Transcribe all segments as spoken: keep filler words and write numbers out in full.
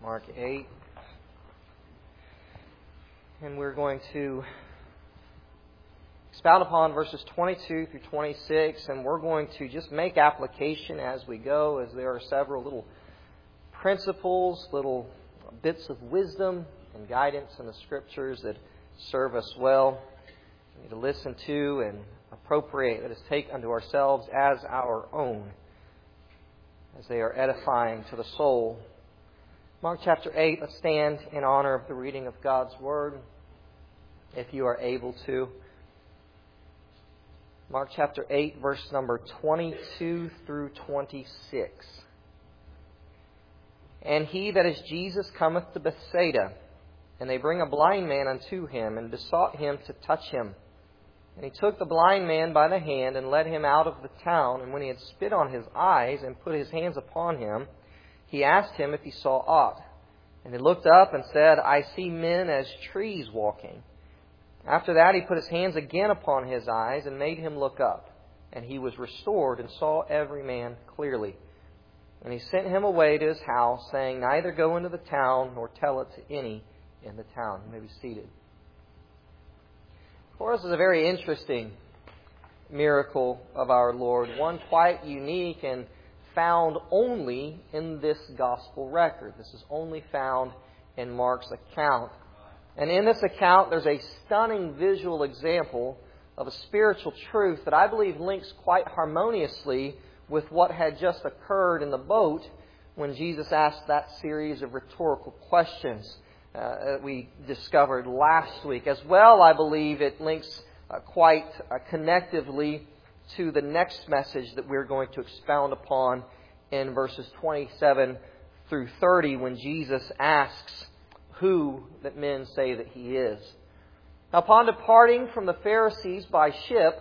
Mark eight. And we're going to expound upon verses twenty-two through twenty-six, and we're going to just make application as we go, as there are several little principles, little bits of wisdom and guidance in the Scriptures that serve us well. We need to listen to and appropriate, let us take unto ourselves as our own, as they are edifying to the soul. Mark chapter eight, let's stand in honor of the reading of God's Word, if you are able to. Mark chapter eight, verse number twenty-two through twenty-six. And he, that is Jesus, cometh to Bethsaida, and they bring a blind man unto him, and besought him to touch him. And he took the blind man by the hand, and led him out of the town. And when he had spit on his eyes, and put his hands upon him, he asked him if he saw aught. And he looked up and said, I see men as trees walking. After that he put his hands again upon his eyes, and made him look up. And he was restored, and saw every man clearly. And he sent him away to his house, saying, Neither go into the town, nor tell it to any in the town. You may be seated. For us, is a very interesting miracle of our Lord, one quite unique and found only in this gospel record. This is only found in Mark's account. And in this account, there's a stunning visual example of a spiritual truth that I believe links quite harmoniously with what had just occurred in the boat when Jesus asked that series of rhetorical questions uh, that we discovered last week. As well, I believe it links uh, quite uh, connectively to the next message that we're going to expound upon in verses twenty-seven through thirty, when Jesus asks who that men say that He is. Now, upon departing from the Pharisees by ship,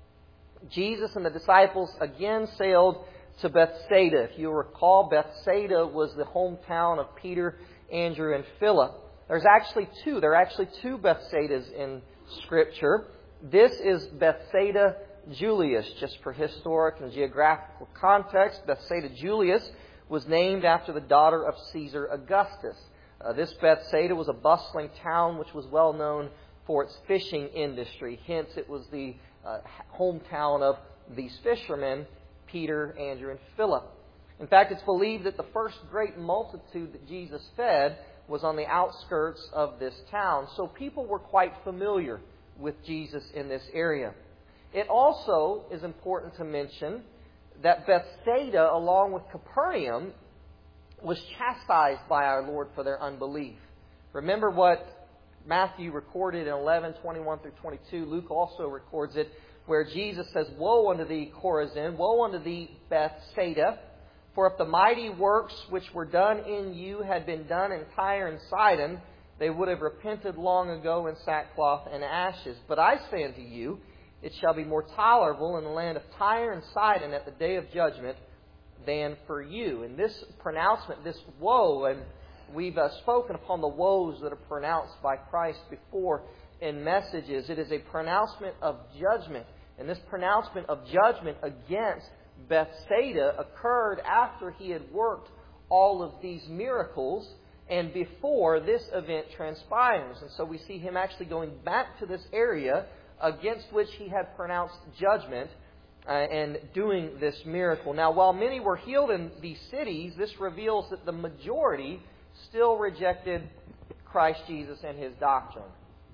Jesus and the disciples again sailed to Bethsaida. If you recall, Bethsaida was the hometown of Peter, Andrew, and Philip. There's actually two. There are actually two Bethsaidas in Scripture. This is Bethsaida Julius, just for historic and geographical context. Bethsaida Julius was named after the daughter of Caesar Augustus. Uh, this Bethsaida was a bustling town which was well known for its fishing industry. Hence, it was the uh, hometown of these fishermen, Peter, Andrew, and Philip. In fact, it's believed that the first great multitude that Jesus fed was on the outskirts of this town. So people were quite familiar with Jesus in this area. It also is important to mention that Bethsaida, along with Capernaum, was chastised by our Lord for their unbelief. Remember what Matthew recorded in eleven, twenty-one through twenty-two. Luke also records it, where Jesus says, Woe unto thee, Chorazin! Woe unto thee, Bethsaida! For if the mighty works which were done in you had been done in Tyre and Sidon, they would have repented long ago in sackcloth and ashes. But I say unto you, it shall be more tolerable in the land of Tyre and Sidon at the day of judgment than for you. And this pronouncement, this woe, and we've uh, spoken upon the woes that are pronounced by Christ before in messages. It is a pronouncement of judgment. And this pronouncement of judgment against Bethsaida occurred after He had worked all of these miracles and before this event transpires. And so we see Him actually going back to this area against which He had pronounced judgment uh, and doing this miracle. Now, while many were healed in these cities, this reveals that the majority still rejected Christ Jesus and His doctrine.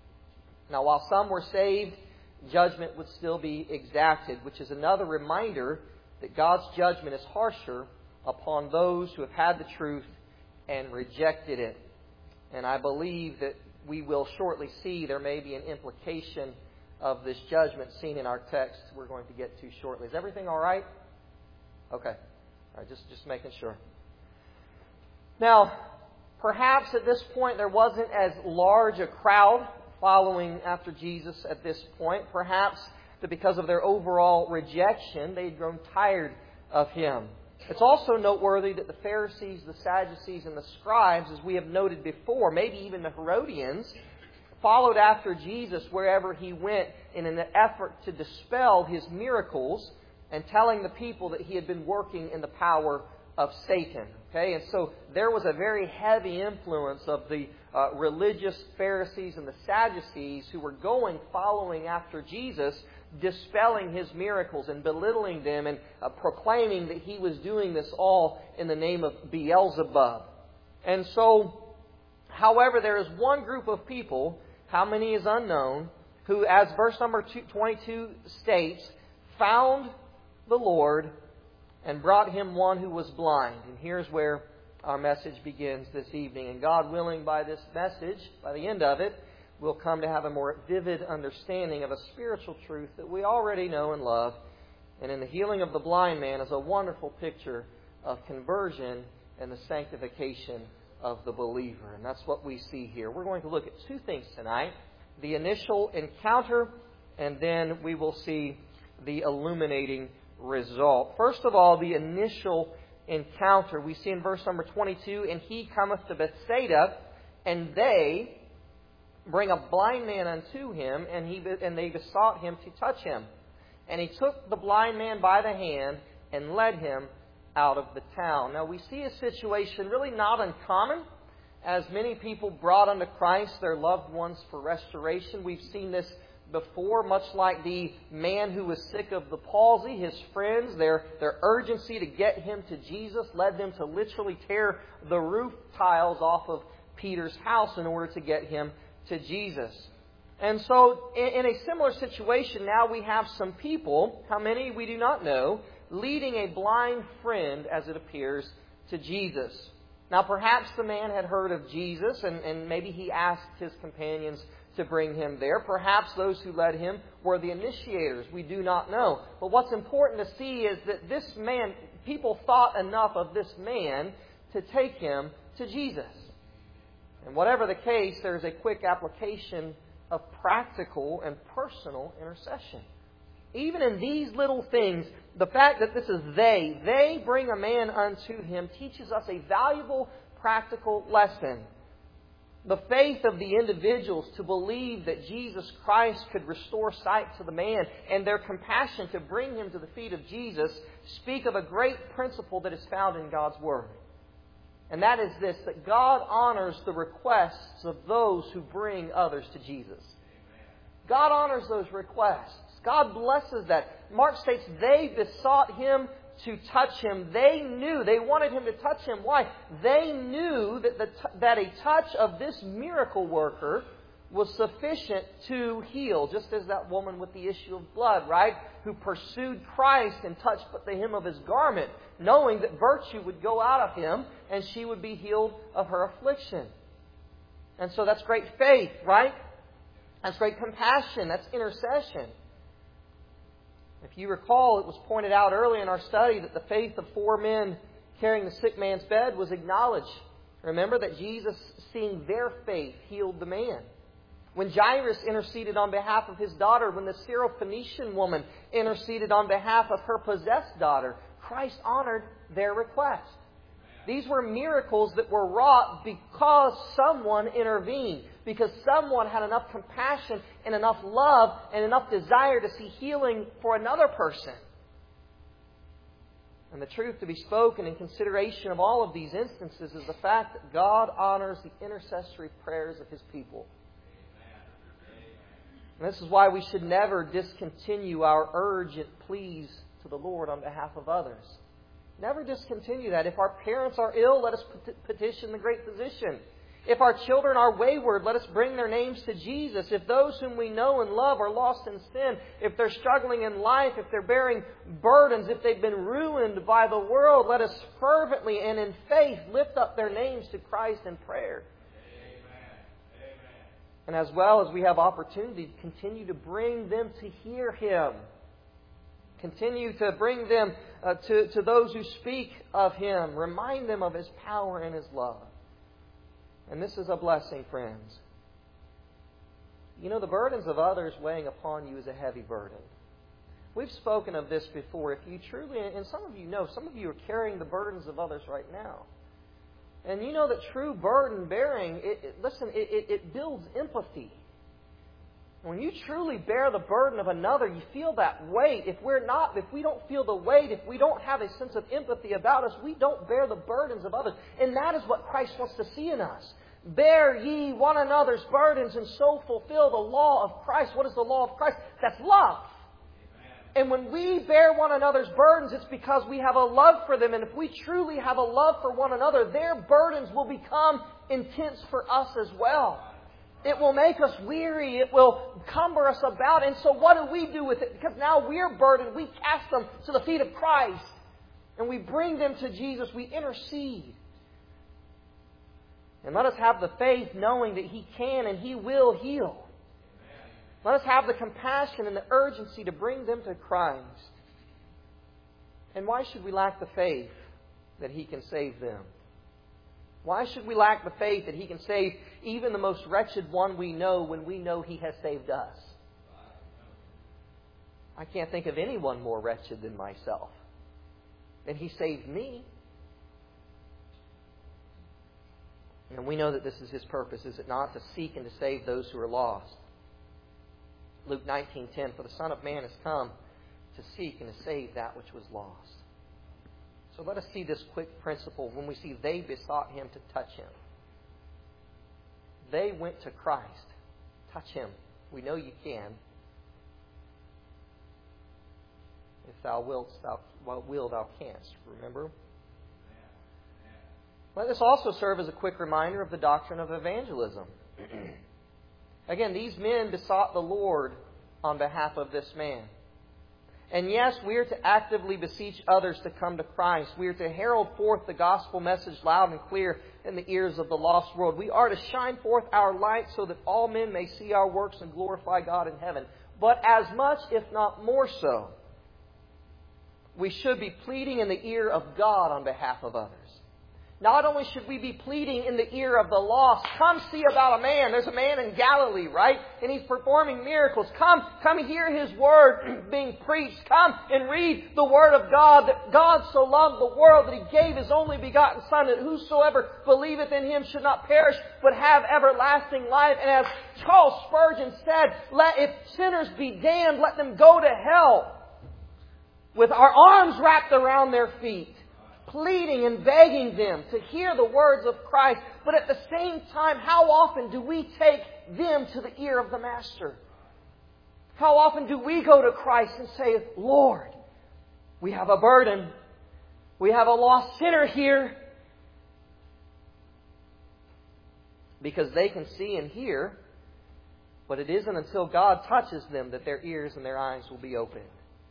Now, while some were saved, judgment would still be exacted, which is another reminder that God's judgment is harsher upon those who have had the truth and rejected it. And I believe that we will shortly see there may be an implication of this judgment seen in our text we're going to get to shortly. Is everything all right? Okay. All right, just, just making sure. Now, perhaps at this point there wasn't as large a crowd following after Jesus at this point. Perhaps that because of their overall rejection, they'd grown tired of Him. It's also noteworthy that the Pharisees, the Sadducees, and the scribes, as we have noted before, maybe even the Herodians, followed after Jesus wherever He went in an effort to dispel His miracles and telling the people that He had been working in the power of Satan. Okay, and so there was a very heavy influence of the uh, religious Pharisees and the Sadducees who were going, following after Jesus, dispelling His miracles and belittling them and uh, proclaiming that He was doing this all in the name of Beelzebub. And so, however, there is one group of people, how many is unknown, who, as verse number twenty-two states, found the Lord and brought Him one who was blind. And here's where our message begins this evening. And God willing, by this message, by the end of it, we'll come to have a more vivid understanding of a spiritual truth that we already know and love. And in the healing of the blind man is a wonderful picture of conversion and the sanctification of the believer. And that's what we see here. We're going to look at two things tonight. The initial encounter, and then we will see the illuminating result. First of all, the initial encounter. We see in verse number twenty-two, and he cometh to Bethsaida, and they bring a blind man unto him, and he and they besought him to touch him. And he took the blind man by the hand and led him out of the town. Now we see a situation really not uncommon, as many people brought unto Christ their loved ones for restoration. We've seen this before, much like the man who was sick of the palsy. His friends, their, their urgency to get him to Jesus led them to literally tear the roof tiles off of Peter's house in order to get him to Jesus. And so, in, in a similar situation, now we have some people, how many we do not know, leading a blind friend, as it appears, to Jesus. Now, perhaps the man had heard of Jesus, and, and maybe he asked his companions to bring him there. Perhaps those who led him were the initiators. We do not know. But what's important to see is that this man, people thought enough of this man to take him to Jesus. And whatever the case, there's a quick application of practical and personal intercession. Even in these little things, the fact that this is they, they bring a man unto him, teaches us a valuable practical lesson. The faith of the individuals to believe that Jesus Christ could restore sight to the man, and their compassion to bring him to the feet of Jesus, speak of a great principle that is found in God's Word. And that is this, that God honors the requests of those who bring others to Jesus. God honors those requests. God blesses that. Mark states they besought him to touch him. They knew, they wanted him to touch him. Why? They knew that, the, that a touch of this miracle worker was sufficient to heal. Just as that woman with the issue of blood, right? Who pursued Christ and touched but the hem of his garment, knowing that virtue would go out of him and she would be healed of her affliction. And so that's great faith, right? That's great compassion. That's intercession. If you recall, it was pointed out early in our study that the faith of four men carrying the sick man's bed was acknowledged. Remember that Jesus, seeing their faith, healed the man. When Jairus interceded on behalf of his daughter, when the Syrophoenician woman interceded on behalf of her possessed daughter, Christ honored their request. These were miracles that were wrought because someone intervened, because someone had enough compassion and enough love and enough desire to see healing for another person. And the truth to be spoken in consideration of all of these instances is the fact that God honors the intercessory prayers of His people. And this is why we should never discontinue our urgent pleas to the Lord on behalf of others. Never discontinue that. If our parents are ill, let us petition the great physician. If our children are wayward, let us bring their names to Jesus. If those whom we know and love are lost in sin, if they're struggling in life, if they're bearing burdens, if they've been ruined by the world, let us fervently and in faith lift up their names to Christ in prayer. Amen. Amen. And as well as we have opportunity to continue to bring them to hear Him. Continue to bring them uh, to, to those who speak of Him. Remind them of His power and His love. And this is a blessing, friends. You know, the burdens of others weighing upon you is a heavy burden. We've spoken of this before. If you truly, and some of you know, some of you are carrying the burdens of others right now. And you know that true burden bearing, it, it, listen, it, it, it builds empathy. When you truly bear the burden of another, you feel that weight. If we're not, if we don't feel the weight, if we don't have a sense of empathy about us, we don't bear the burdens of others. And that is what Christ wants to see in us. Bear ye one another's burdens and so fulfill the law of Christ. What is the law of Christ? That's love. And when we bear one another's burdens, it's because we have a love for them. And if we truly have a love for one another, their burdens will become intense for us as well. It will make us weary. It will cumber us about. And so what do we do with it? Because now we're burdened. We cast them to the feet of Christ. And we bring them to Jesus. We intercede. And let us have the faith knowing that He can and He will heal. Let us have the compassion and the urgency to bring them to Christ. And why should we lack the faith that He can save them? Why should we lack the faith that He can save even the most wretched one we know when we know He has saved us? I can't think of anyone more wretched than myself. And He saved me. And we know that this is His purpose, is it not? To seek and to save those who are lost. Luke nineteen ten, for the Son of Man has come to seek and to save that which was lost. So let us see this quick principle when we see they besought Him to touch Him. They went to Christ. Touch Him. We know you can. If thou wilt, thou will, thou canst. Remember? Let this also serve as a quick reminder of the doctrine of evangelism. Again, these men besought the Lord on behalf of this man. And yes, we are to actively beseech others to come to Christ. We are to herald forth the gospel message loud and clear in the ears of the lost world. We are to shine forth our light so that all men may see our works and glorify God in heaven. But as much, if not more so, we should be pleading in the ear of God on behalf of others. Not only should we be pleading in the ear of the lost, come see about a man. There's a man in Galilee, right? And he's performing miracles. Come, come hear His word being preached. Come and read the word of God, that God so loved the world that He gave His only begotten Son, that whosoever believeth in Him should not perish, but have everlasting life. And as Charles Spurgeon said, let, if sinners be damned, let them go to hell with our arms wrapped around their feet, pleading and begging them to hear the words of Christ. But at the same time, how often do we take them to the ear of the Master? How often do we go to Christ and say, Lord, we have a burden. We have a lost sinner here. Because they can see and hear, but it isn't until God touches them that their ears and their eyes will be opened.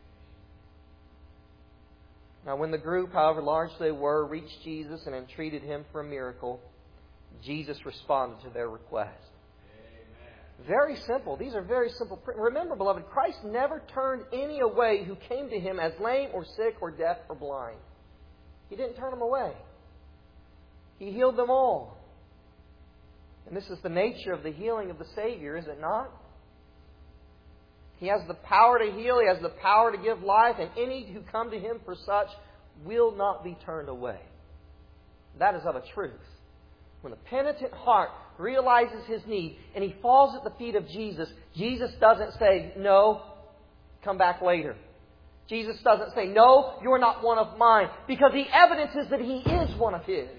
Now, when the group, however large they were, reached Jesus and entreated Him for a miracle, Jesus responded to their request. Amen. Very simple. These are very simple. Remember, beloved, Christ never turned any away who came to Him as lame or sick or deaf or blind. He didn't turn them away. He healed them all. And this is the nature of the healing of the Savior, is it not? He has the power to heal. He has the power to give life. And any who come to Him for such will not be turned away. That is of a truth. When the penitent heart realizes his need and he falls at the feet of Jesus, Jesus doesn't say, no, come back later. Jesus doesn't say, no, you're not one of mine. Because the evidence is that He is one of His.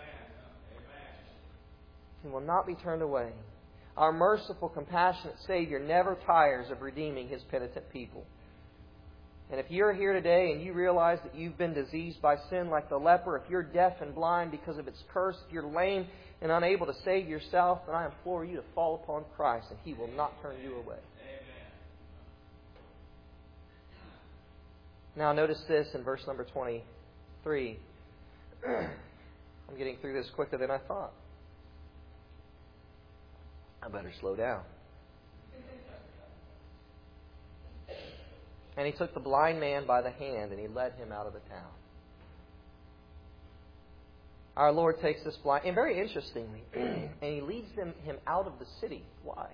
He will not be turned away. Our merciful, compassionate Savior never tires of redeeming His penitent people. And if you're here today and you realize that you've been diseased by sin like the leper, if you're deaf and blind because of its curse, if you're lame and unable to save yourself, then I implore you to fall upon Christ and He will not turn you away. Amen. Now notice this in verse number twenty-three. I'm getting through this quicker than I thought. I better slow down. And He took the blind man by the hand and He led him out of the town. Our Lord takes this blind, and very interestingly, and He leads him, him out of the city. Why?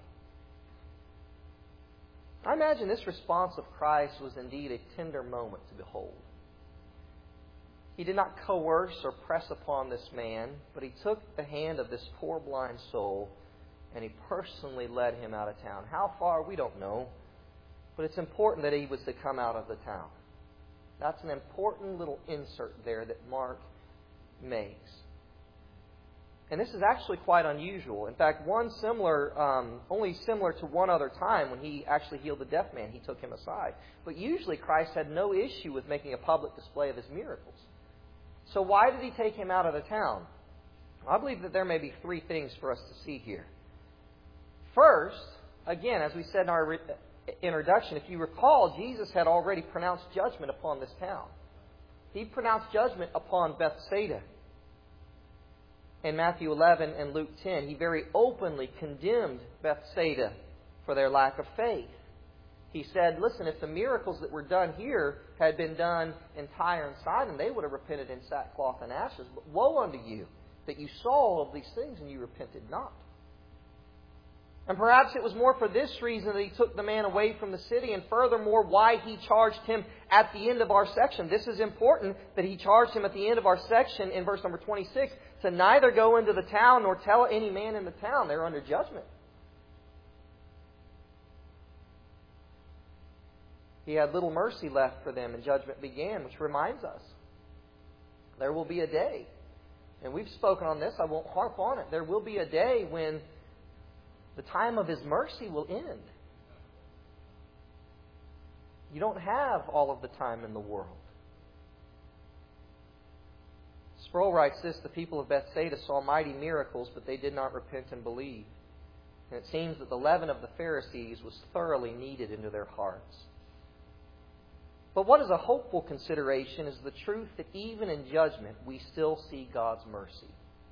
I imagine this response of Christ was indeed a tender moment to behold. He did not coerce or press upon this man, but He took the hand of this poor blind soul and He personally led him out of town. How far, we don't know. But it's important that he was to come out of the town. That's an important little insert there that Mark makes. And this is actually quite unusual. In fact, one similar, um, only similar to one other time when He actually healed the deaf man, He took him aside. But usually Christ had no issue with making a public display of His miracles. So why did He take him out of the town? I believe that there may be three things for us to see here. First, again, as we said in our introduction, if you recall, Jesus had already pronounced judgment upon this town. He pronounced judgment upon Bethsaida. In Matthew eleven and Luke ten, He very openly condemned Bethsaida for their lack of faith. He said, listen, if the miracles that were done here had been done in Tyre and Sidon, they would have repented in sackcloth and ashes. But woe unto you that you saw all of these things and you repented not. And perhaps it was more for this reason that He took the man away from the city, and furthermore, why He charged him at the end of our section. This is important that He charged him at the end of our section in verse number twenty-six to neither go into the town nor tell any man in the town. They're under judgment. He had little mercy left for them, and judgment began, which reminds us there will be a day, and we've spoken on this, I won't harp on it. There will be a day when the time of His mercy will end. You don't have all of the time in the world. Sproul writes this, the people of Bethsaida saw mighty miracles, but they did not repent and believe. And it seems that the leaven of the Pharisees was thoroughly kneaded into their hearts. But what is a hopeful consideration is the truth that even in judgment, we still see God's mercy.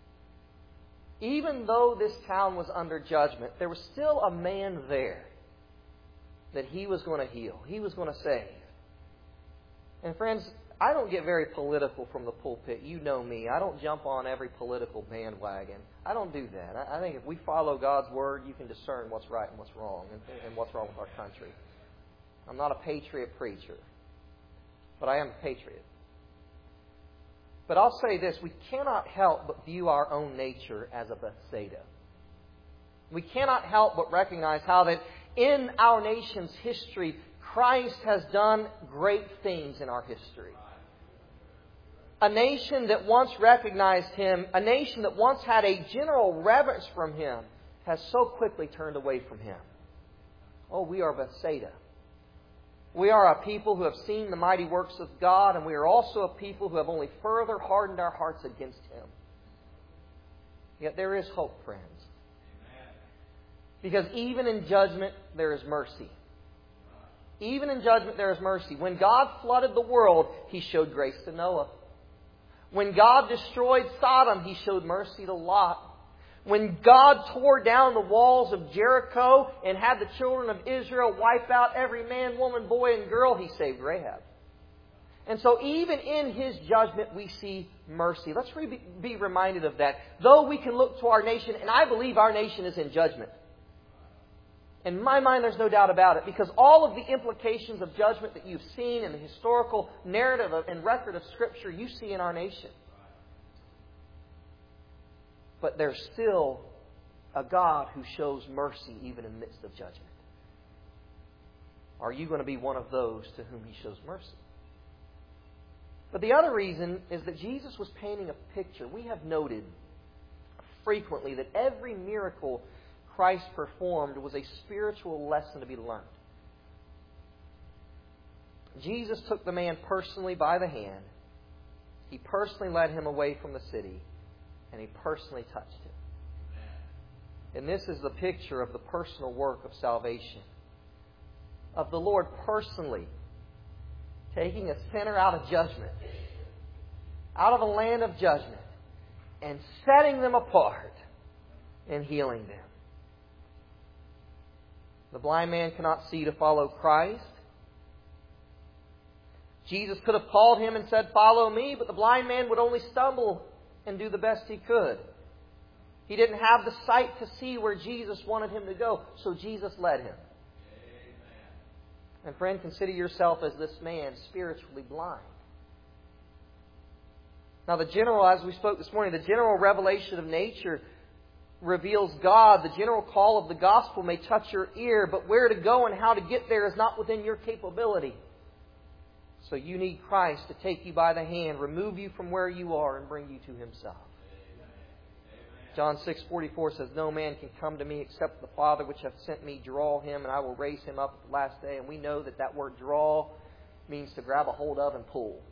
Even though this town was under judgment, there was still a man there that He was going to heal. He was going to save. And friends, I don't get very political from the pulpit. You know me. I don't jump on every political bandwagon. I don't do that. I think if we follow God's Word, you can discern what's right and what's wrong and, and what's wrong with our country. I'm not a patriot preacher, but I am a patriot. But I'll say this, we cannot help but view our own nature as a Bethsaida. We cannot help but recognize how that in our nation's history, Christ has done great things in our history. A nation that once recognized Him, a nation that once had a general reverence from Him, has so quickly turned away from Him. Oh, we are Bethsaida. We are a people who have seen the mighty works of God, and we are also a people who have only further hardened our hearts against Him. Yet there is hope, friends. Because even in judgment, there is mercy. Even in judgment, there is mercy. When God flooded the world, He showed grace to Noah. When God destroyed Sodom, He showed mercy to Lot. When God tore down the walls of Jericho and had the children of Israel wipe out every man, woman, boy, and girl, He saved Rahab. And so even in His judgment, we see mercy. Let's be reminded of that. Though we can look to our nation, and I believe our nation is in judgment. In my mind, there's no doubt about it, because all of the implications of judgment that you've seen in the historical narrative and record of Scripture, you see in our nation. But there's still a God who shows mercy even in the midst of judgment. Are you going to be one of those to whom He shows mercy? But the other reason is that Jesus was painting a picture. We have noted frequently that every miracle Christ performed was a spiritual lesson to be learned. Jesus took the man personally by the hand. He personally led him away from the city. And He personally touched him. And this is the picture of the personal work of salvation. Of the Lord personally taking a sinner out of judgment, out of a land of judgment, and setting them apart and healing them. The blind man cannot see to follow Christ. Jesus could have called him and said, "Follow me," but the blind man would only stumble and do the best he could. He didn't have the sight to see where Jesus wanted him to go, so Jesus led him. Amen. And friend, consider yourself as this man, spiritually blind. Now the general, as we spoke this morning, the general revelation of nature reveals God, the general call of the gospel may touch your ear, but where to go and how to get there is not within your capability. So you need Christ to take you by the hand, remove you from where you are, and bring you to Himself. John six forty-four says, "No man can come to me except the Father which hath sent me draw him, and I will raise him up at the last day." And we know that that word draw means to grab a hold of and pull.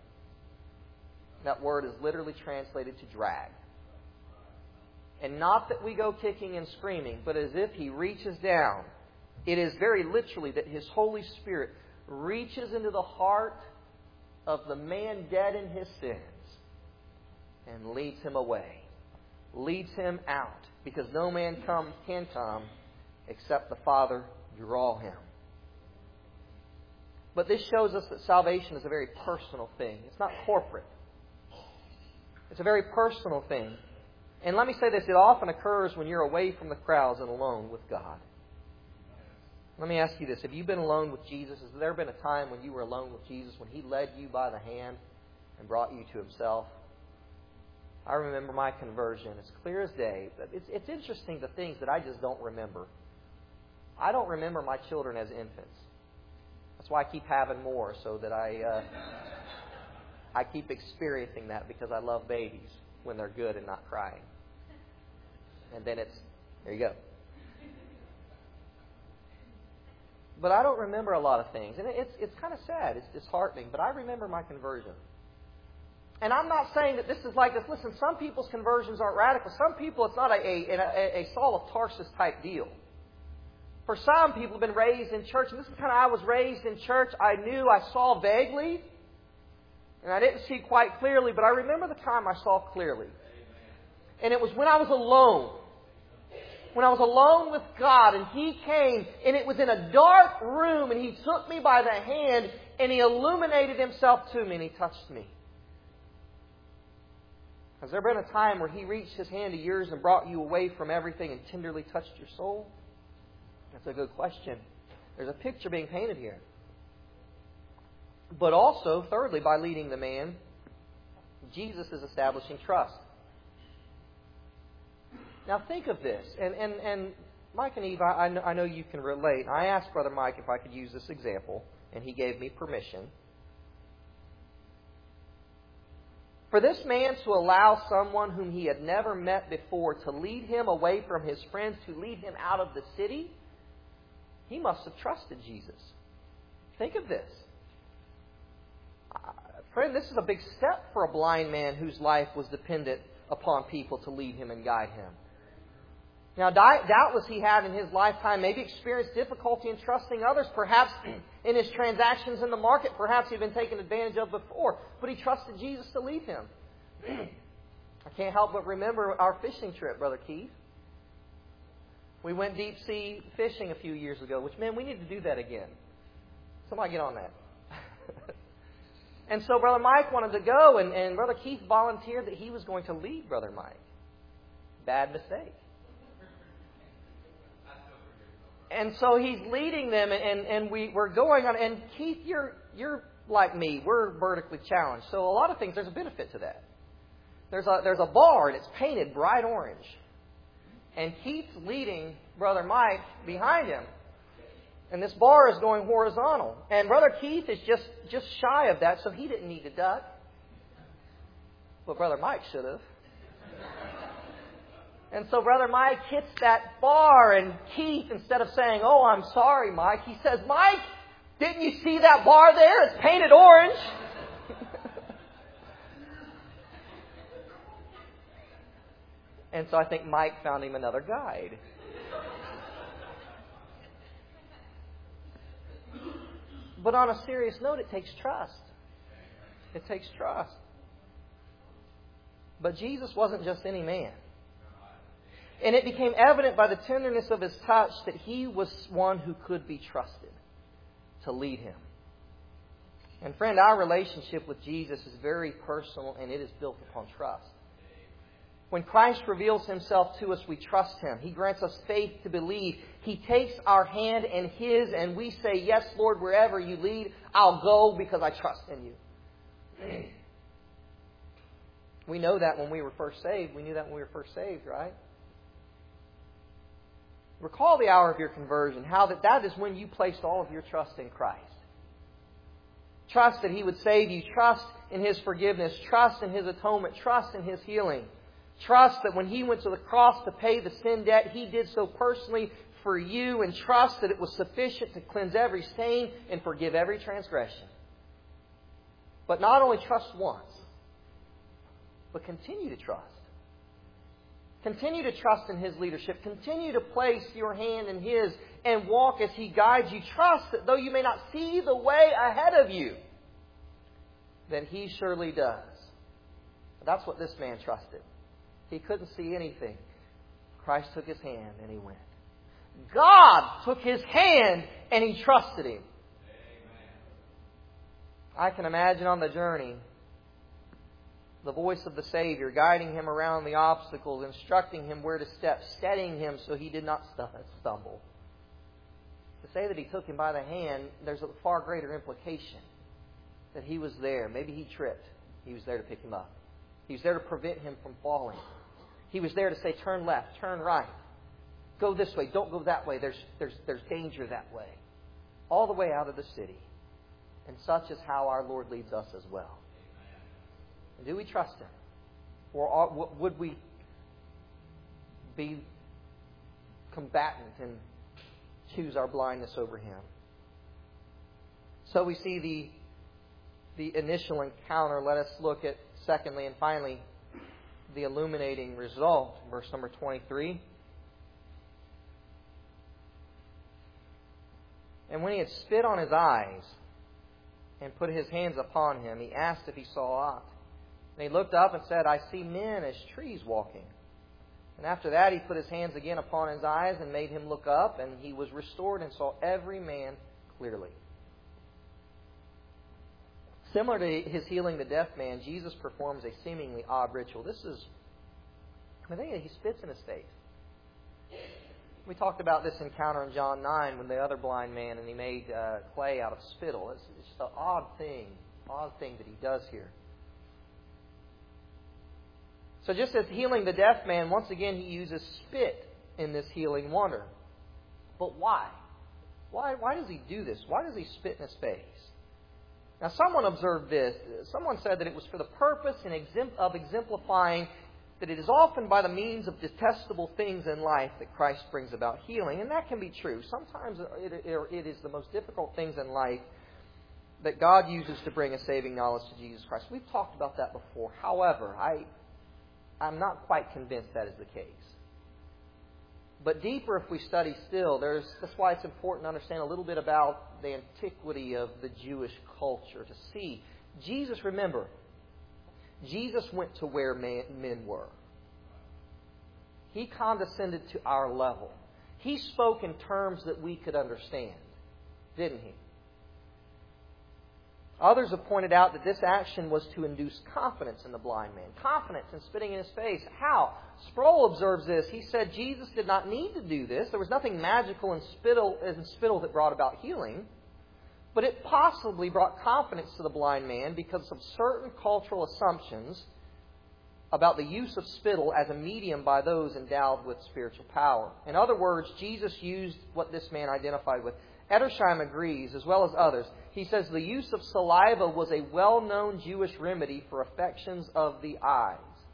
That word is literally translated to drag. And not that we go kicking and screaming, but as if He reaches down. It is very literally that His Holy Spirit reaches into the heart of the man dead in his sins and leads him away. Leads him out. Because no man come, can come except the Father draw him. But this shows us that salvation is a very personal thing. It's not corporate. It's a very personal thing. And let me say this, it often occurs when you're away from the crowds and alone with God. Let me ask you this. Have you been alone with Jesus? Has there been a time when you were alone with Jesus, when He led you by the hand and brought you to Himself? I remember my conversion. It's clear as day. It's, it's interesting the things that I just don't remember. I don't remember my children as infants. That's why I keep having more, so that I, uh, I keep experiencing that, because I love babies when they're good and not crying. And then it's, there you go. But I don't remember a lot of things. And it's it's kind of sad. It's disheartening. But I remember my conversion. And I'm not saying that this is like this. Listen, some people's conversions aren't radical. Some people, it's not a, a, a, a Saul of Tarsus type deal. For some people have been raised in church. And this is kind of, I was raised in church. I knew, I saw vaguely. And I didn't see quite clearly. But I remember the time I saw clearly. And it was when I was alone. When I was alone with God, and He came, and it was in a dark room, and He took me by the hand, and He illuminated Himself to me, and He touched me. Has there been a time where He reached His hand to yours and brought you away from everything and tenderly touched your soul? That's a good question. There's a picture being painted here. But also, thirdly, by leading the man, Jesus is establishing trust. Now think of this, and, and, and Mike and Eve, I, I know you can relate. I asked Brother Mike if I could use this example, and he gave me permission. For this man to allow someone whom he had never met before to lead him away from his friends, to lead him out of the city, he must have trusted Jesus. Think of this. Uh, friend, this is a big step for a blind man whose life was dependent upon people to lead him and guide him. Now, doubtless he had in his lifetime maybe experienced difficulty in trusting others. Perhaps in his transactions in the market, perhaps he'd been taken advantage of before. But he trusted Jesus to lead him. I can't help but remember our fishing trip, Brother Keith. We went deep sea fishing a few years ago, which, man, we need to do that again. Somebody get on that. And so Brother Mike wanted to go, and, and Brother Keith volunteered that he was going to lead Brother Mike. Bad mistake. And so he's leading them, and, and we, we're going on. And Keith, you're you're like me. We're vertically challenged. So a lot of things, there's a benefit to that. There's a, there's a bar, and it's painted bright orange. And Keith's leading Brother Mike behind him. And this bar is going horizontal. And Brother Keith is just, just shy of that, so he didn't need to duck. But Brother Mike should have. And so Brother Mike hits that bar, and Keith, instead of saying, "Oh, I'm sorry, Mike," he says, "Mike, didn't you see that bar there? It's painted orange." And so I think Mike found him another guide. But on a serious note, it takes trust. It takes trust. But Jesus wasn't just any man. And it became evident by the tenderness of His touch that He was one who could be trusted to lead him. And friend, our relationship with Jesus is very personal, and it is built upon trust. When Christ reveals Himself to us, we trust Him. He grants us faith to believe. He takes our hand in His, and we say, "Yes, Lord, wherever You lead, I'll go because I trust in You." We know that when we were first saved. We knew that when we were first saved, right? Recall the hour of your conversion, how that, that is when you placed all of your trust in Christ. Trust that He would save you. Trust in His forgiveness. Trust in His atonement. Trust in His healing. Trust that when He went to the cross to pay the sin debt, He did so personally for you. And trust that it was sufficient to cleanse every stain and forgive every transgression. But not only trust once, but continue to trust. Continue to trust in His leadership. Continue to place your hand in His and walk as He guides you. Trust that though you may not see the way ahead of you, that He surely does. That's what this man trusted. He couldn't see anything. Christ took his hand and he went. God took his hand and He trusted him. I can imagine on the journey the voice of the Savior guiding him around the obstacles, instructing him where to step, steadying him so he did not stumble. To say that He took him by the hand, there's a far greater implication. That He was there. Maybe he tripped. He was there to pick him up. He was there to prevent him from falling. He was there to say, turn left, turn right. Go this way, don't go that way. There's, there's, there's danger that way. All the way out of the city. And such is how our Lord leads us as well. And do we trust Him? Or are, would we be combatant and choose our blindness over Him? So we see the, the initial encounter. Let us look at, secondly and finally, the illuminating result. Verse number twenty-three. And when He had spit on his eyes and put His hands upon him, He asked if he saw aught. And he looked up and said, I see men as trees walking. And after that He put His hands again upon his eyes and made him look up, and he was restored and saw every man clearly. Similar to His healing the deaf man, Jesus performs a seemingly odd ritual. This is, I think He spits in his face. We talked about this encounter in John nine when the other blind man, and he made uh, clay out of spittle. It's, it's just an odd thing, odd thing that He does here. So just as healing the deaf man, once again He uses spit in this healing wonder. But why? Why, why does He do this? Why does He spit in his face? Now, someone observed this. Someone said that it was for the purpose of exemplifying that it is often by the means of detestable things in life that Christ brings about healing. And that can be true. Sometimes it is the most difficult things in life that God uses to bring a saving knowledge to Jesus Christ. We've talked about that before. However, I, I'm not quite convinced that is the case. But deeper, if we study still, there's, that's why it's important to understand a little bit about the antiquity of the Jewish culture. To see, Jesus, remember, Jesus went to where man, men were. He condescended to our level. He spoke in terms that we could understand, didn't He? Others have pointed out that this action was to induce confidence in the blind man. Confidence in spitting in his face. How? Sproul observes this. He said Jesus did not need to do this. There was nothing magical in spittle, in spittle that brought about healing. But it possibly brought confidence to the blind man because of certain cultural assumptions about the use of spittle as a medium by those endowed with spiritual power. In other words, Jesus used what this man identified with. Edersheim agrees, as well as others. He says the use of saliva was a well-known Jewish remedy for affections of the eyes.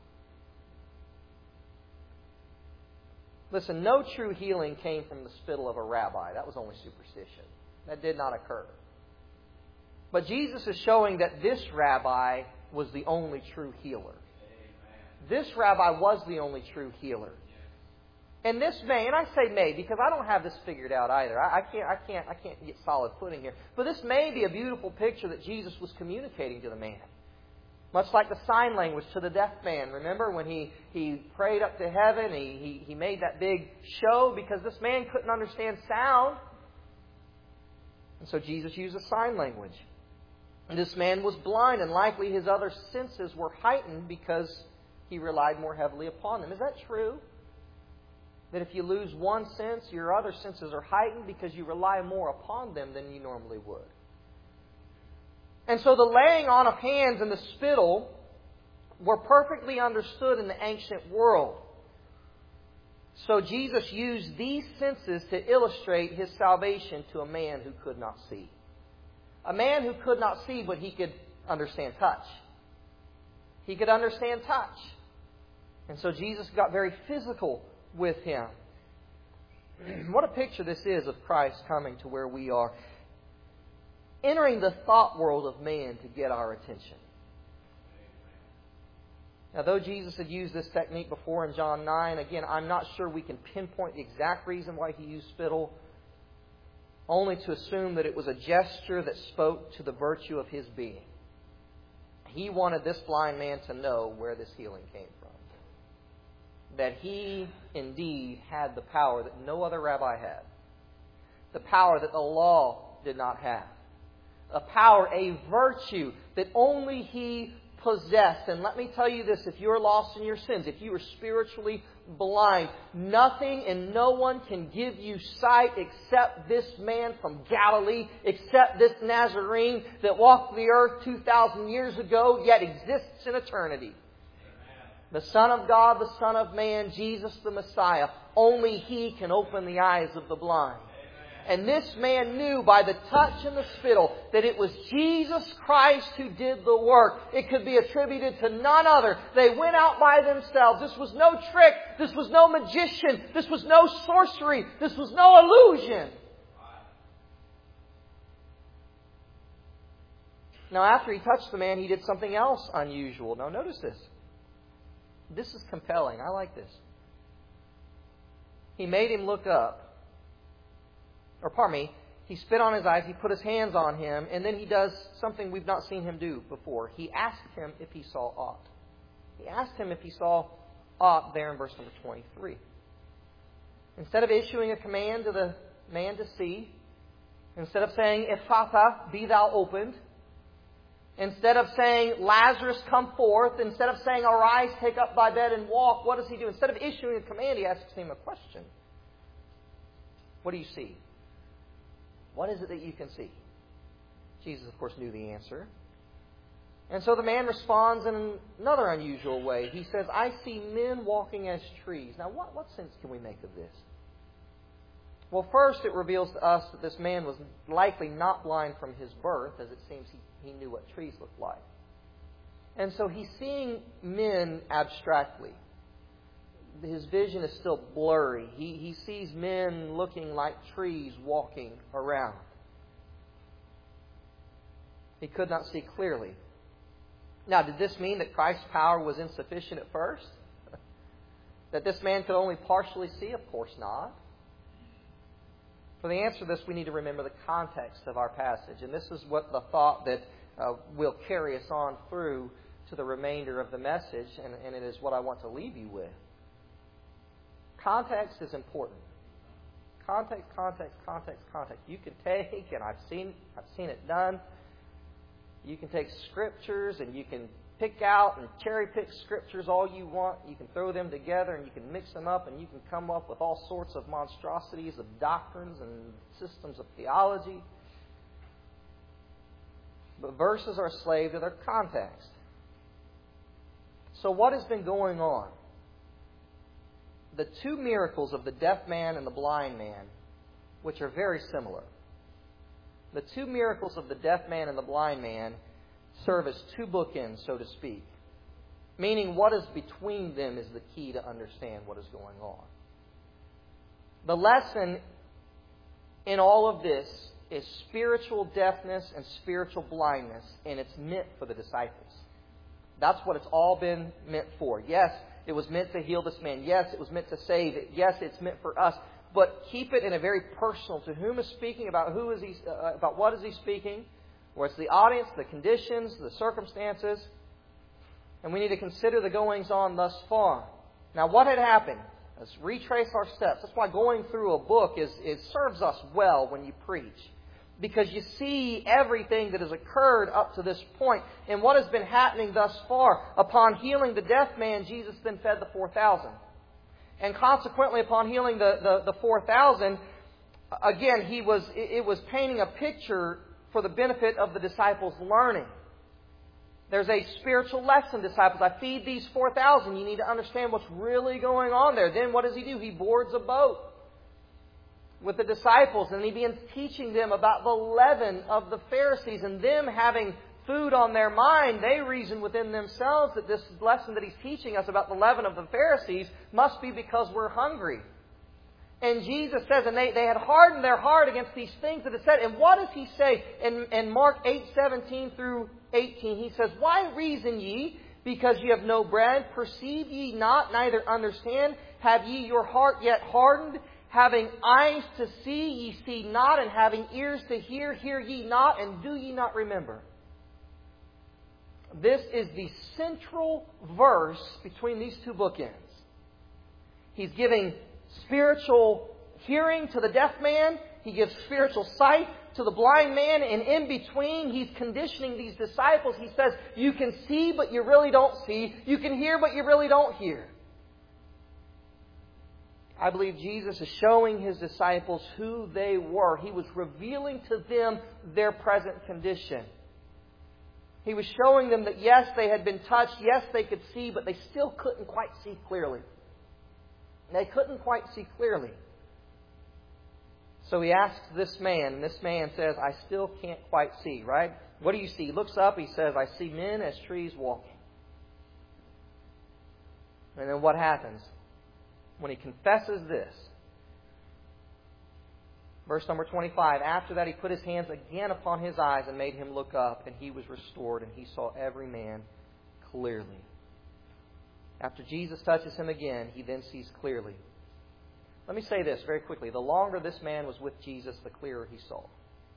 Listen, no true healing came from the spittle of a rabbi. That was only superstition. That did not occur. But Jesus is showing that this rabbi was the only true healer. This rabbi was the only true healer. And this may, and I say may because I don't have this figured out either. I, I can't, I can't, I can't get solid footing here. But this may be a beautiful picture that Jesus was communicating to the man. Much like the sign language to the deaf man. Remember when he, he prayed up to heaven, he, he, he made that big show because this man couldn't understand sound. And so Jesus used a sign language. And this man was blind, and likely his other senses were heightened because he relied more heavily upon them. Is that true? That if you lose one sense, your other senses are heightened because you rely more upon them than you normally would. And so the laying on of hands and the spittle were perfectly understood in the ancient world. So Jesus used these senses to illustrate His salvation to a man who could not see. A man who could not see, but he could understand touch. He could understand touch. And so Jesus got very physical with him. What a picture this is of Christ coming to where we are. Entering the thought world of man to get our attention. Now, though Jesus had used this technique before in John nine, again, I'm not sure we can pinpoint the exact reason why He used spittle, only to assume that it was a gesture that spoke to the virtue of His being. He wanted this blind man to know where this healing came from. That he indeed had the power that no other rabbi had. The power that the law did not have. A power, a virtue that only he possessed. And let me tell you this, if you're lost in your sins, if you are spiritually blind, nothing and no one can give you sight except this man from Galilee, except this Nazarene that walked the earth two thousand years ago, yet exists in eternity. The Son of God, the Son of Man, Jesus the Messiah. Only He can open the eyes of the blind. And this man knew by the touch and the spittle that it was Jesus Christ who did the work. It could be attributed to none other. They went out by themselves. This was no trick. This was no magician. This was no sorcery. This was no illusion. Now, after He touched the man, He did something else unusual. Now, notice this. This is compelling. I like this. He made him look up. Or pardon me, He spit on his eyes, He put His hands on him, and then He does something we've not seen Him do before. He asked him if he saw aught. He asked him if he saw aught there in verse number twenty-three. Instead of issuing a command to the man to see, instead of saying, Ephphatha, be thou opened, instead of saying, Lazarus, come forth, instead of saying, arise, take up thy bed and walk, what does He do? Instead of issuing a command, He asks him a question. What do you see? What is it that you can see? Jesus, of course, knew the answer. And so the man responds in another unusual way. He says, I see men walking as trees. Now, what, what sense can we make of this? Well, first, it reveals to us that this man was likely not blind from his birth, as it seems he, he knew what trees looked like. And so he's seeing men abstractly. His vision is still blurry. He, he sees men looking like trees walking around. He could not see clearly. Now, did this mean that Christ's power was insufficient at first? That this man could only partially see? Of course not. For the answer to this, we need to remember the context of our passage. And this is what the thought that uh, will carry us on through to the remainder of the message, and, and it is what I want to leave you with. Context is important. Context, context, context, context. You can take, and I've seen, I've seen it done. You can take scriptures and you can pick out and cherry pick scriptures all you want. You can throw them together and you can mix them up and you can come up with all sorts of monstrosities of doctrines and systems of theology. But verses are a slave to their context. So what has been going on? The two miracles of the deaf man and the blind man, which are very similar. The two miracles of the deaf man and the blind man serve as two bookends, so to speak. Meaning what is between them is the key to understand what is going on. The lesson in all of this is spiritual deafness and spiritual blindness, and it's meant for the disciples. That's what it's all been meant for. Yes, it was meant to heal this man. Yes, it was meant to save. Yes, it's meant for us. But keep it in a very personal, to whom is speaking, about who is he, uh, about what is he speaking, where it's the audience, the conditions, the circumstances. And we need to consider the goings-on thus far. Now, what had happened? Let's retrace our steps. That's why going through a book is it serves us well when you preach. Because you see everything that has occurred up to this point and what has been happening thus far. Upon healing the deaf man, Jesus then fed the four thousand. And consequently, upon healing the, the, the four thousand, again, he was it was painting a picture for the benefit of the disciples' learning. There's a spiritual lesson, disciples. I feed these four thousand. You need to understand what's really going on there. Then what does He do? He boards a boat with the disciples, and He begins teaching them about the leaven of the Pharisees. And them having food on their mind, they reason within themselves that this lesson that He's teaching us about the leaven of the Pharisees must be because we're hungry. And Jesus says, and they, they had hardened their heart against these things that it said. And what does He say in, in Mark eight seventeen through eighteen? He says, "Why reason ye, because ye have no bread? Perceive ye not, neither understand? Have ye your heart yet hardened? Having eyes to see, ye see not, and having ears to hear, hear ye not, and do ye not remember?" This is the central verse between these two bookends. He's giving spiritual hearing to the deaf man. He gives spiritual sight to the blind man. And in between, He's conditioning these disciples. He says, you can see, but you really don't see. You can hear, but you really don't hear. I believe Jesus is showing His disciples who they were. He was revealing to them their present condition. He was showing them that yes, they had been touched. Yes, they could see, but they still couldn't quite see clearly. They couldn't quite see clearly. So He asks this man, and this man says, "I still can't quite see," right? What do you see? He looks up, he says, "I see men as trees walking." And then what happens? When he confesses this, verse number twenty-five, after that He put His hands again upon his eyes and made him look up, and he was restored, and he saw every man clearly. After Jesus touches him again, he then sees clearly. Let me say this very quickly. The longer this man was with Jesus, the clearer he saw.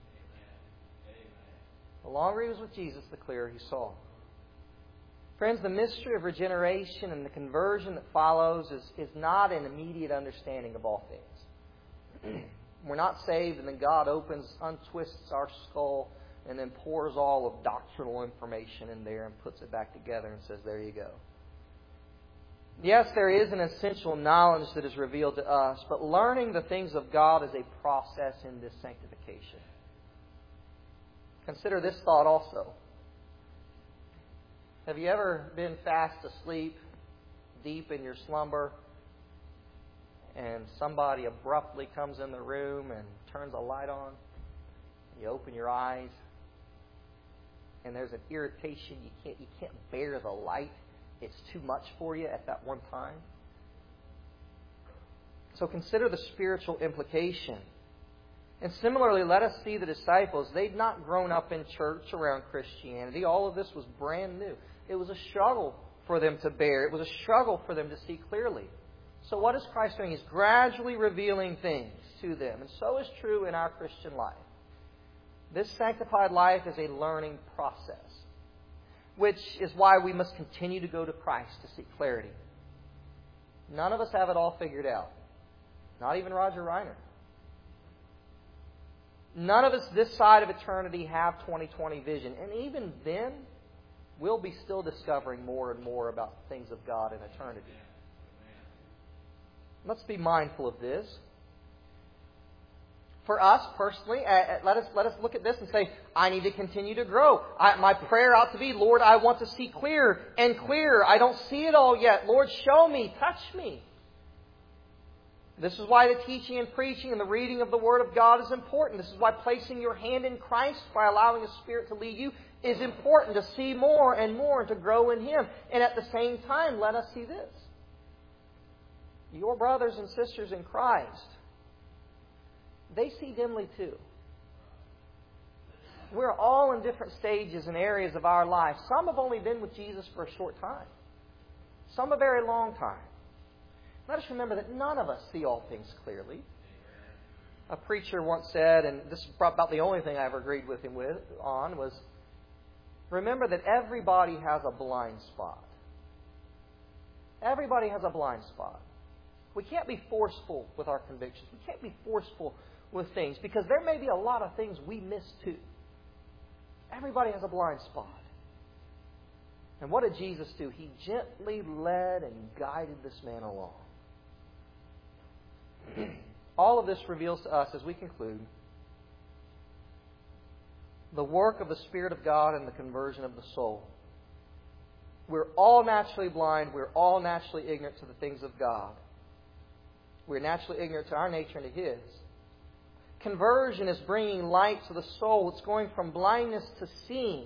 The longer he was with Jesus, the clearer he saw. Friends, the mystery of regeneration and the conversion that follows is, is not an immediate understanding of all things. We're not saved and then God opens, untwists our skull, and then pours all of doctrinal information in there and puts it back together and says, there you go. Yes, there is an essential knowledge that is revealed to us, but learning the things of God is a process in this sanctification. Consider this thought also. Have you ever been fast asleep, deep in your slumber, and somebody abruptly comes in the room and turns a light on? You open your eyes, and there's an irritation. You can't, you can't bear the light. It's too much for you at that one time. So consider the spiritual implication. And similarly, let us see the disciples. They'd not grown up in church around Christianity. All of this was brand new. It was a struggle for them to bear. It was a struggle for them to see clearly. So what is Christ doing? He's gradually revealing things to them. And so is true in our Christian life. This sanctified life is a learning process, which is why we must continue to go to Christ to seek clarity. None of us have it all figured out. Not even Roger Reiner. None of us this side of eternity have twenty twenty vision. And even then, we'll be still discovering more and more about the things of God in eternity. Let's be mindful of this. For us personally, uh, let us let us look at this and say, I need to continue to grow. I, my prayer ought to be, Lord, I want to see clearer and clearer. I don't see it all yet. Lord, show me, touch me. This is why the teaching and preaching and the reading of the Word of God is important. This is why placing your hand in Christ by allowing the Spirit to lead you is important, to see more and more and to grow in Him. And at the same time, let us see this. Your brothers and sisters in Christ, they see dimly too. We're all in different stages and areas of our life. Some have only been with Jesus for a short time. Some a very long time. Let us remember that none of us see all things clearly. A preacher once said, and this is about the only thing I ever agreed with him with on, was, remember that everybody has a blind spot. Everybody has a blind spot. We can't be forceful with our convictions. We can't be forceful with things because there may be a lot of things we miss too. Everybody has a blind spot. And what did Jesus do? He gently led and guided this man along. All of this reveals to us, as we conclude, the work of the Spirit of God and the conversion of the soul. We're all naturally blind. We're all naturally ignorant to the things of God. We're naturally ignorant to our nature and to His. Conversion is bringing light to the soul. It's going from blindness to seeing.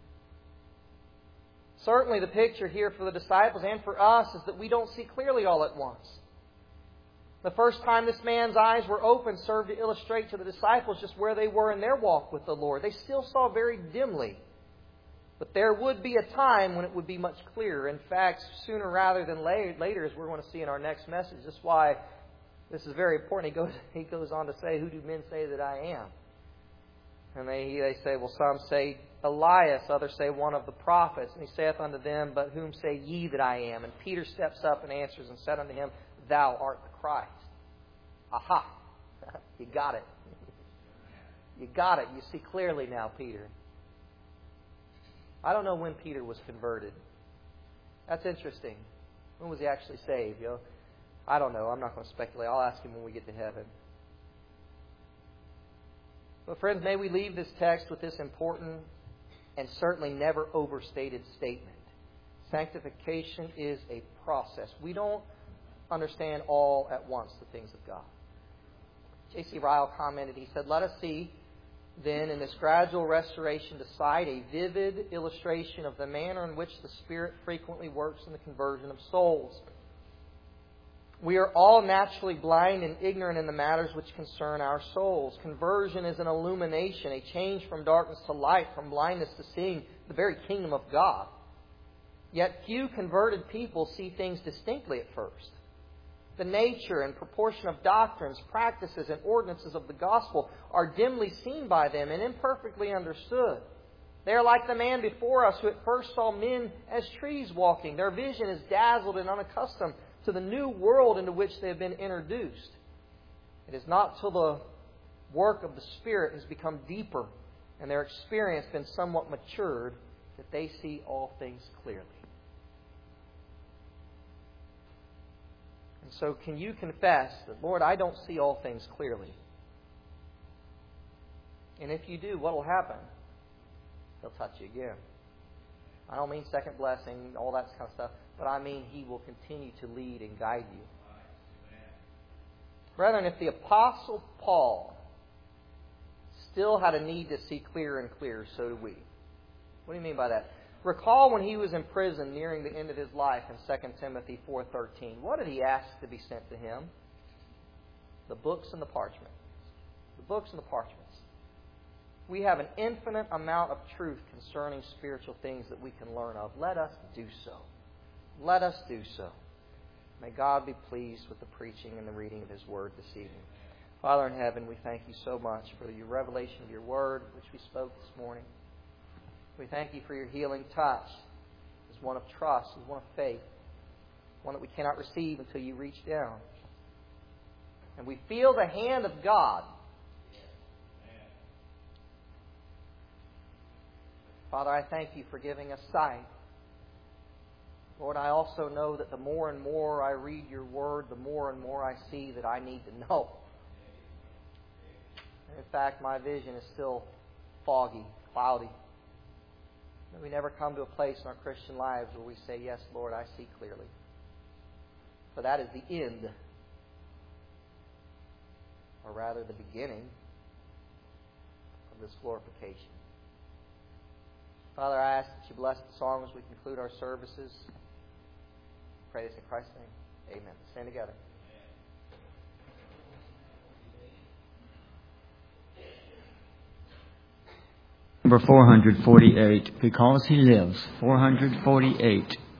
Certainly the picture here for the disciples and for us is that we don't see clearly all at once. The first time this man's eyes were opened served to illustrate to the disciples just where they were in their walk with the Lord. They still saw very dimly. But there would be a time when it would be much clearer. In fact, sooner rather than later, as we're going to see in our next message. That's why this is very important. He goes, he goes on to say, who do men say that I am? And they, they say, well, some say Elias, others say one of the prophets. And He saith unto them, but whom say ye that I am? And Peter steps up and answers and said unto him, Thou art the Christ. Aha! You got it. You got it. You see clearly now, Peter. I don't know when Peter was converted. That's interesting. When was he actually saved? You know, I don't know. I'm not going to speculate. I'll ask him when we get to heaven. But friends, may we leave this text with this important and certainly never overstated statement. Sanctification is a process. We don't understand all at once the things of God. J C Ryle commented, he said, let us see then in this gradual restoration to sight a vivid illustration of the manner in which the Spirit frequently works in the conversion of souls. We are all naturally blind and ignorant in the matters which concern our souls. Conversion is an illumination, a change from darkness to light, from blindness to seeing the very kingdom of God. Yet few converted people see things distinctly at first. The nature and proportion of doctrines, practices, and ordinances of the gospel are dimly seen by them and imperfectly understood. They are like the man before us who at first saw men as trees walking. Their vision is dazzled and unaccustomed to the new world into which they have been introduced. It is not till the work of the Spirit has become deeper and their experience been somewhat matured that they see all things clearly. And so can you confess that, Lord, I don't see all things clearly? And if you do, what will happen? He'll touch you again. I don't mean second blessing, all that kind of stuff, but I mean He will continue to lead and guide you. Brethren, if the Apostle Paul still had a need to see clearer and clearer, so do we. What do you mean by that? Recall when he was in prison nearing the end of his life in Second Timothy four thirteen. What did he ask to be sent to him? The books and the parchment. The books and the parchments. We have an infinite amount of truth concerning spiritual things that we can learn of. Let us do so. Let us do so. May God be pleased with the preaching and the reading of His Word this evening. Father in heaven, we thank You so much for your revelation of Your Word, which we spoke this morning. We thank You for Your healing touch as one of trust, as one of faith, one that we cannot receive until You reach down. And we feel the hand of God. Father, I thank You for giving us sight. Lord, I also know that the more and more I read Your Word, the more and more I see that I need to know. And in fact, my vision is still foggy, cloudy. We never come to a place in our Christian lives where we say, yes, Lord, I see clearly. For that is the end, or rather the beginning, of this glorification. Father, I ask that You bless the song as we conclude our services. I pray this in Christ's name. Amen. Let's stand together. Number four hundred forty-eight, Because He Lives, four hundred forty-eight.